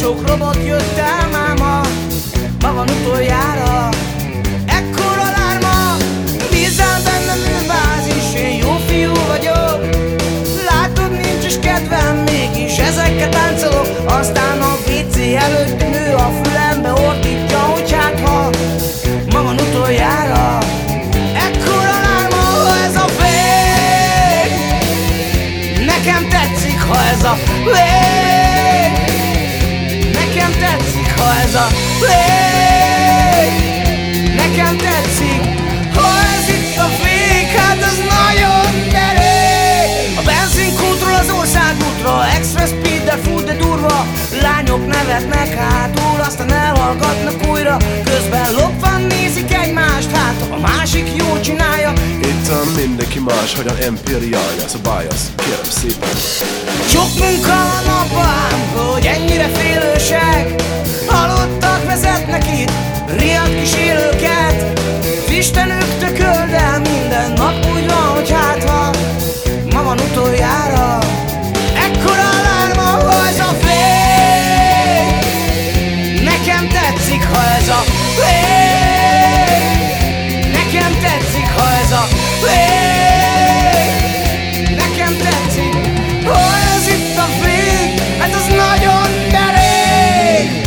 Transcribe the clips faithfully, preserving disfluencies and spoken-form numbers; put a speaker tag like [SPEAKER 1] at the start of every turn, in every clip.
[SPEAKER 1] sok robot jött el máma, ma van utoljára. Ekkora lárma, bízzál bennem, ő bázis, én jó fiú vagyok. Látod, nincs is kedvem, mégis ezekkel táncolok. Aztán a vé cé előtt nő a fülembe ordítja, hogy hát ha ma van utoljára. Ekkora lárma, ha ez a vég, nekem tetszik, ha ez a vég, nekem tetszik, ha ez a vég, nekem tetszik, ha ez itt a vég, hát az nagyon derék. A benzinkútról az országútra, extra speeddel fut, de durva. Lányok nevetnek hátul, aztán elhallgatnak újra. Közben lopvan nézik egymást, hát a másik jól csinálja.
[SPEAKER 2] Itt a mindenki más, hogyan empiriálja, szabályoz, kérem szépen.
[SPEAKER 1] Sok munka van abban, hogy ennyire félősek. Halottak vezetnek itt, riadt kis élőket. Istenük tököld el, minden nap úgy van, hogy hát ha ma van utoljára. Ekkora lárma, ha ez a vég, nekem tetszik, ha ez a vég, nekem tetszik, ha ez a vég, nekem tetszik, ha ez itt a vég, hát az nagyon derék.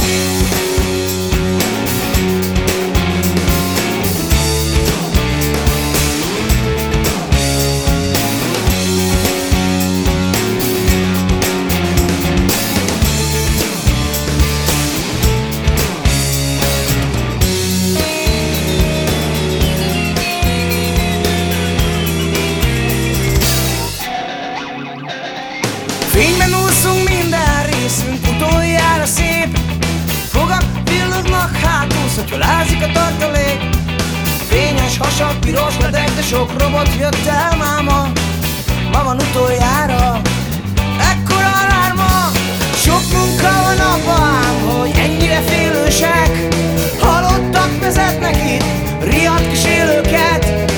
[SPEAKER 1] Fényben úszunk, minden részünk utoljára szép. Fogak villognak hátul, szotyolázik a tartalék. Fényes hasak, piros ledek, de sok robot jött el máma, ma van utoljára. Ekkora lárma, sok munka van abban, hogy ennyire félősek. Halottak vezetnek itt, riadt kis élőket.